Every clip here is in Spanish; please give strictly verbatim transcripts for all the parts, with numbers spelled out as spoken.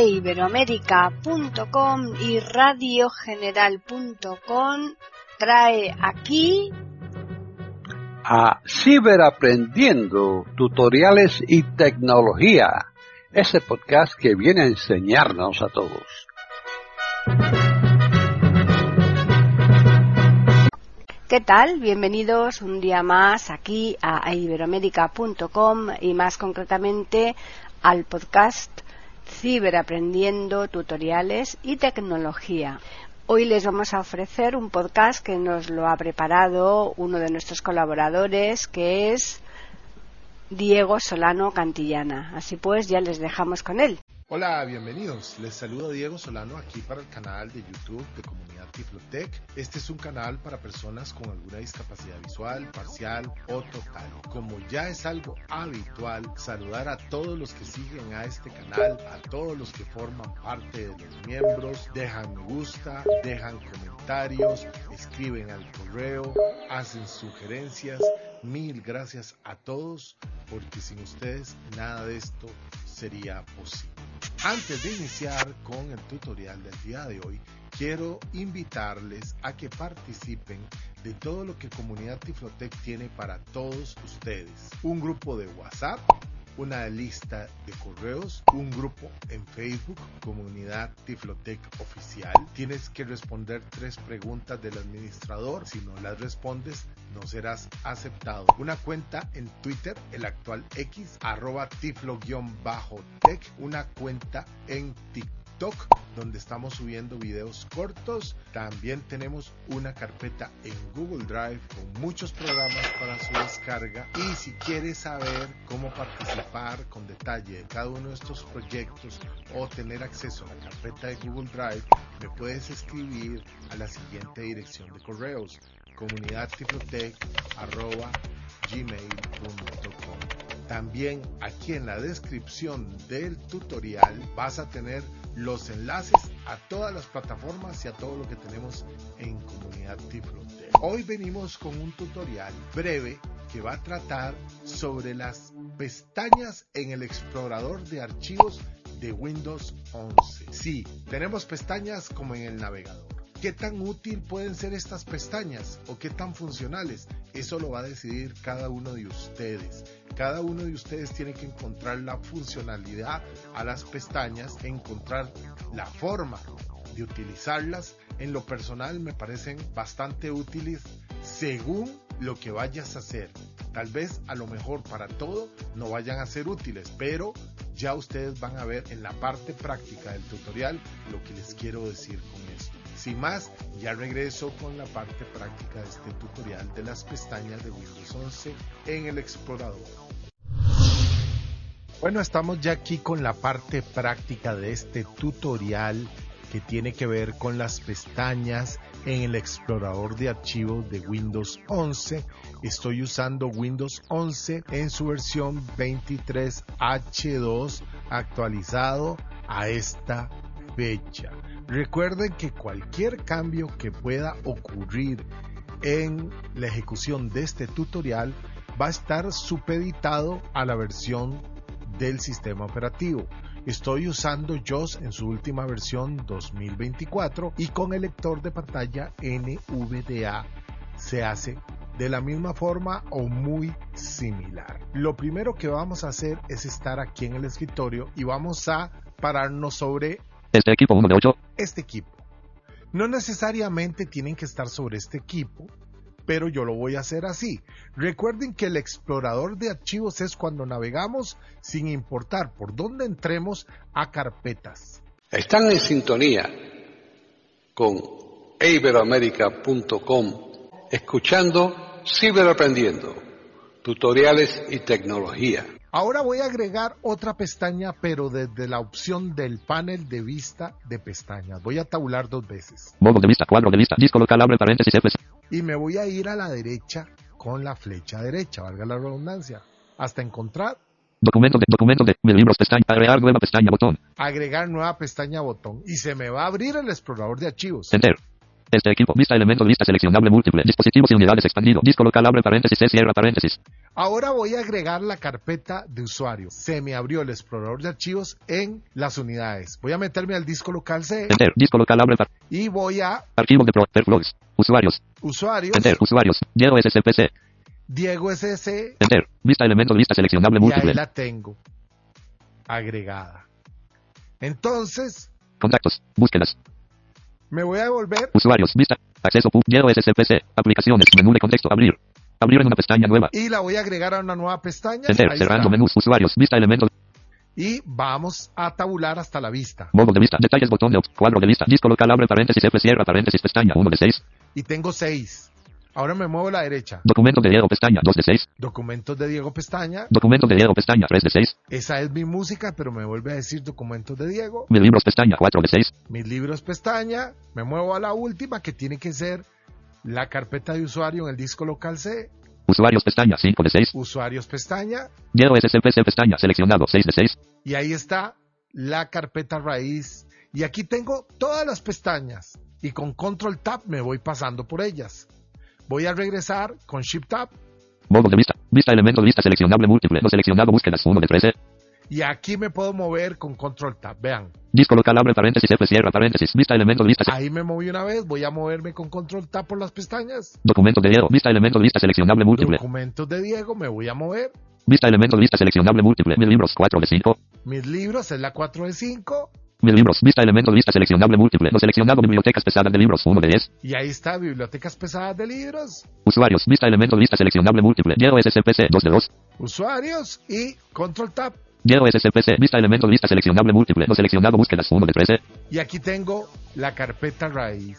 e iberoamérica punto com y radio general punto com trae aquí a Ciberaprendiendo, tutoriales y tecnología, ese podcast que viene a enseñarnos a todos. ¿Qué tal? Bienvenidos un día más aquí a iberoamérica punto com y más concretamente al podcast Ciberaprendiendo, tutoriales y tecnología. Hoy les vamos a ofrecer un podcast que nos lo ha preparado uno de nuestros colaboradores, que es Diego Solano Cantillana. Así pues, ya les dejamos con él. Hola, bienvenidos. Les saluda Diego Solano aquí para el canal de YouTube de Comunidad Tiflotec. Este es un canal para personas con alguna discapacidad visual, parcial o total. Como ya es algo habitual, saludar a todos los que siguen a este canal, a todos los que forman parte de los miembros, dejan me gusta, dejan comentarios, escriben al correo, hacen sugerencias. Mil gracias a todos, porque sin ustedes nada de esto sería posible. Antes de iniciar con el tutorial del día de hoy, quiero invitarles a que participen de todo lo que Comunidad Tiflotec tiene para todos ustedes. Un grupo de WhatsApp, una lista de correos, un grupo en Facebook, Comunidad Tiflotec Oficial. Tienes que responder tres preguntas del administrador. Si no las respondes, no serás aceptado. Una cuenta en Twitter, el actual X, arroba tiflo-tech. Una cuenta en TikTok, donde estamos subiendo videos cortos. También tenemos una carpeta en Google Drive con muchos programas para su descarga. Y si quieres saber cómo participar con detalle de cada uno de estos proyectos o tener acceso a la carpeta de Google Drive, me puedes escribir a la siguiente dirección de correos: comunidadtiflotec arroba gmail punto com. También aquí en la descripción del tutorial vas a tener los enlaces a todas las plataformas y a todo lo que tenemos en Comunidad Tiflotec. Hoy venimos con un tutorial breve que va a tratar sobre las pestañas en el explorador de archivos de Windows once. Sí, tenemos pestañas como en el navegador. ¿Qué tan útil pueden ser estas pestañas o qué tan funcionales? Eso lo va a decidir cada uno de ustedes. Cada uno de ustedes tiene que encontrar la funcionalidad a las pestañas, encontrar la forma de utilizarlas. En lo personal me parecen bastante útiles según lo que vayas a hacer. Tal vez a lo mejor para todo no vayan a ser útiles, pero ya ustedes van a ver en la parte práctica del tutorial lo que les quiero decir con esto. Sin más, ya regreso con la parte práctica de este tutorial de las pestañas de Windows once en el explorador. Bueno, estamos ya aquí con la parte práctica de este tutorial que tiene que ver con las pestañas en el explorador de archivos de Windows once. Estoy usando Windows once en su versión veintitrés H dos actualizado a esta fecha. Recuerden que cualquier cambio que pueda ocurrir en la ejecución de este tutorial va a estar supeditado a la versión del sistema operativo. Estoy usando J O S en su última versión dos mil veinticuatro y con el lector de pantalla N V D A se hace de la misma forma o muy similar. Lo primero que vamos a hacer es estar aquí en el escritorio y vamos a pararnos sobre este equipo uno de ocho. Este equipo. No necesariamente tienen que estar sobre este equipo, pero yo lo voy a hacer así. Recuerden que el explorador de archivos es cuando navegamos sin importar por dónde entremos a carpetas. Están en sintonía con iberoamérica punto com, escuchando Ciberaprendiendo, tutoriales y tecnología. Ahora voy a agregar otra pestaña, pero desde la opción del panel de vista de pestañas. Voy a tabular dos veces. Modo de vista, cuadro de vista, disco local, abre paréntesis, F. Y me voy a ir a la derecha con la flecha derecha, valga la redundancia, hasta encontrar documento de, documento de, libros, pestaña, agregar nueva pestaña, botón. Agregar nueva pestaña, botón. Y se me va a abrir el explorador de archivos. Enter. Este equipo, vista elemento, vista seleccionable múltiple, dispositivos y unidades expandido, disco local, abre paréntesis, C, cierra paréntesis. Ahora voy a agregar la carpeta de usuario. Se me abrió el explorador de archivos en las unidades. Voy a meterme al disco local C. Enter. Disco local abre. Par y voy a... Archivo de Pro. Perflogs. Usuarios. Usuarios. Enter. Usuarios. Diego S S P C. Diego S S C. Enter. Vista elementos. Lista seleccionable Y múltiple. ahí la tengo. Agregada. Entonces... Contactos. Búsquedas. Me voy a devolver. Usuarios. Vista. Acceso. Pu Diego S S P C. Aplicaciones. Menú de contexto. Abrir. Abrir en una pestaña nueva. Y la voy a agregar a una nueva pestaña. Enter. Ahí Cerrando está. menús. Usuarios. Vista elementos. Y vamos a tabular hasta la vista. Modo de vista. Detalles. Botón de op- cuadro de lista. Disco local abre paréntesis F cierra paréntesis pestaña uno de seis. Y tengo seis. Ahora me muevo a la derecha. Documentos de Diego pestaña dos de seis. Documentos de Diego pestaña. Documentos de Diego pestaña tres de seis. Esa es mi música, pero me vuelve a decir documentos de Diego. Mis libros pestaña cuatro de seis. Mis libros pestaña. Me muevo a la última, que tiene que ser la carpeta de usuario en el disco local C. Usuarios pestaña cinco de seis. Usuarios pestaña. Diego S S P C pestaña seleccionado seis de seis. Y ahí está la carpeta raíz. Y aquí tengo todas las pestañas. Y con Control Tab me voy pasando por ellas. Voy a regresar con Shift Tab. Modo de vista. Vista elementos. Lista seleccionable múltiple. No seleccionado. Búsquedas uno de trece. Y aquí me puedo mover con Control Tab. Vean. Disco local abre paréntesis F cierra paréntesis. Vista elementos. Lista. Se Ahí me moví una vez. Voy a moverme con Control Tab por las pestañas. Documentos de Diego. Vista elementos. Lista seleccionable múltiple. Documentos de Diego. Me voy a mover. Vista elementos. Lista seleccionable múltiple. Mis libros cuatro de cinco. Mis libros es la cuatro de cinco. Mis libros. Vista elementos. Lista seleccionable múltiple. No seleccionado. Bibliotecas pesadas de libros uno de diez. Y ahí está. Bibliotecas pesadas de libros. Usuarios. Vista elementos. Lista seleccionable múltiple. Diego S S P C dos de dos. Usuarios y Control Tab. Diego S S P C. Vista elementos. Lista seleccionable múltiple. No seleccionado. Búsquedas uno de trece. Y aquí tengo la carpeta raíz.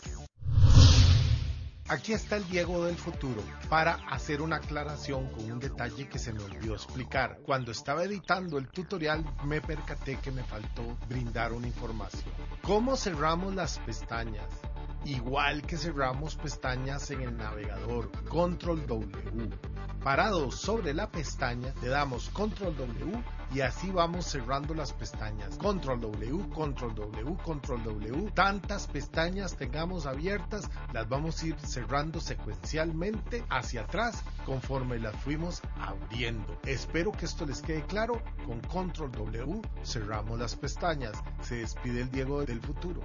Aquí está el Diego del futuro para hacer una aclaración con un detalle que se me olvidó explicar. Cuando estaba editando el tutorial me percaté que me faltó brindar una información. ¿Cómo cerramos las pestañas? Igual que cerramos pestañas en el navegador, Control W. Parados sobre la pestaña, le damos Control W y así vamos cerrando las pestañas. Control W, Control W, Control W. Tantas pestañas tengamos abiertas, las vamos a ir cerrando secuencialmente hacia atrás conforme las fuimos abriendo. Espero que esto les quede claro. Con Control W cerramos las pestañas. Se despide el Diego del futuro.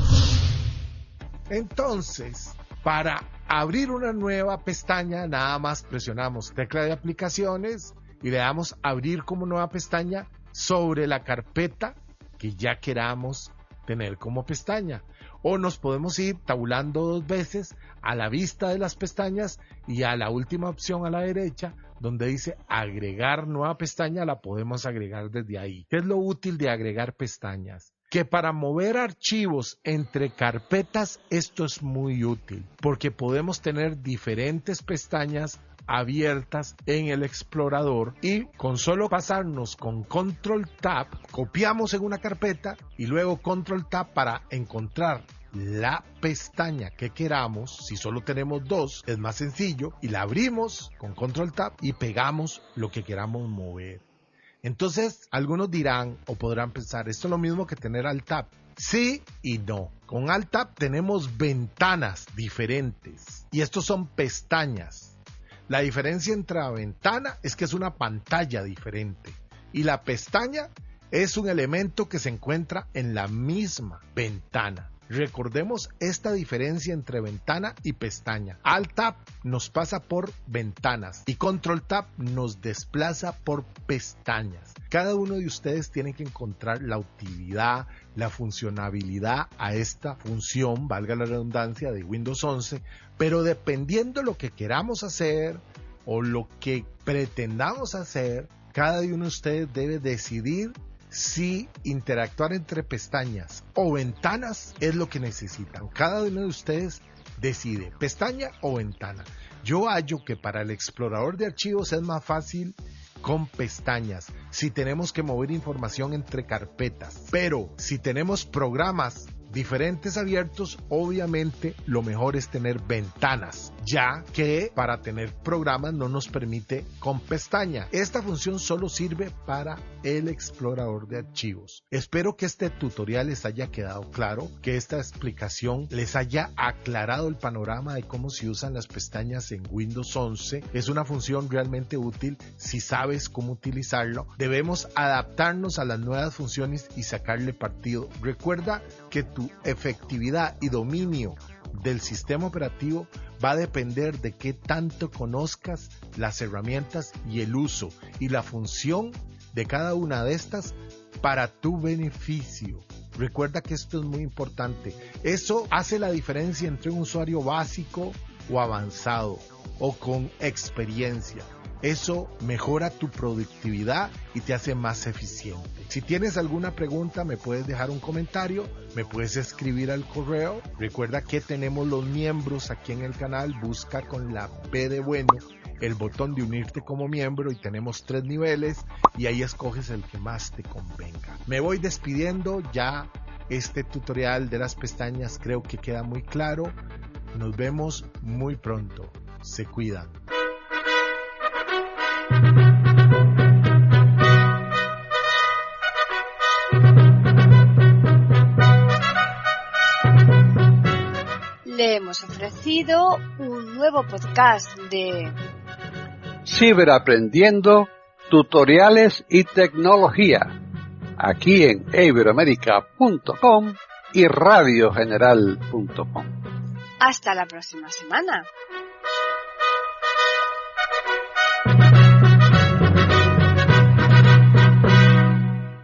Entonces, para abrir una nueva pestaña, nada más presionamos tecla de aplicaciones y le damos abrir como nueva pestaña sobre la carpeta que ya queramos tener como pestaña. O nos podemos ir tabulando dos veces a la vista de las pestañas y a la última opción a la derecha donde dice agregar nueva pestaña, la podemos agregar desde ahí. ¿Qué es lo útil de agregar pestañas? Que para mover archivos entre carpetas esto es muy útil porque podemos tener diferentes pestañas abiertas en el explorador y con solo pasarnos con Control Tab copiamos en una carpeta y luego Control Tab para encontrar la pestaña que queramos. Si solo tenemos dos es más sencillo y la abrimos con Control Tab y pegamos lo que queramos mover. Entonces, algunos dirán o podrán pensar, esto es lo mismo que tener Alt Tab. Sí y no. Con Alt Tab tenemos ventanas diferentes y estos son pestañas. La diferencia entre la ventana es que es una pantalla diferente y la pestaña es un elemento que se encuentra en la misma ventana. Recordemos esta diferencia entre ventana y pestaña. Alt Tab nos pasa por ventanas y Control Tab nos desplaza por pestañas. Cada uno de ustedes tiene que encontrar la utilidad, la funcionabilidad a esta función, valga la redundancia, de Windows once, pero dependiendo lo que queramos hacer o lo que pretendamos hacer, cada uno de ustedes debe decidir si interactuar entre pestañas o ventanas es lo que necesitan. Cada uno de ustedes decide, pestaña o ventana. Yo hallo que para el explorador de archivos es más fácil con pestañas, si tenemos que mover información entre carpetas. Pero si tenemos programas diferentes abiertos, obviamente lo mejor es tener ventanas, ya que para tener programas no nos permite con pestaña. Esta función solo sirve para el explorador de archivos. Espero que este tutorial les haya quedado claro, que esta explicación les haya aclarado el panorama de cómo se usan las pestañas en Windows once. Es una función realmente útil si sabes cómo utilizarlo. Debemos adaptarnos a las nuevas funciones y sacarle partido. Recuerda que tu efectividad y dominio del sistema operativo va a depender de qué tanto conozcas las herramientas y el uso y la función de cada una de estas para tu beneficio. Recuerda que esto es muy importante. Eso hace la diferencia entre un usuario básico o avanzado o con experiencia. Eso mejora tu productividad y te hace más eficiente. Si tienes alguna pregunta, me puedes dejar un comentario, me puedes escribir al correo. Recuerda que tenemos los miembros aquí en el canal. Busca con la P de bueno el botón de unirte como miembro y tenemos tres niveles y ahí escoges el que más te convenga. Me voy despidiendo ya. Este tutorial de las pestañas creo que queda muy claro. Nos vemos muy pronto. Se cuidan. Le hemos ofrecido un nuevo podcast de Ciberaprendiendo, tutoriales y tecnología, aquí en iberoamerica punto com y radio general punto com. Hasta la próxima semana.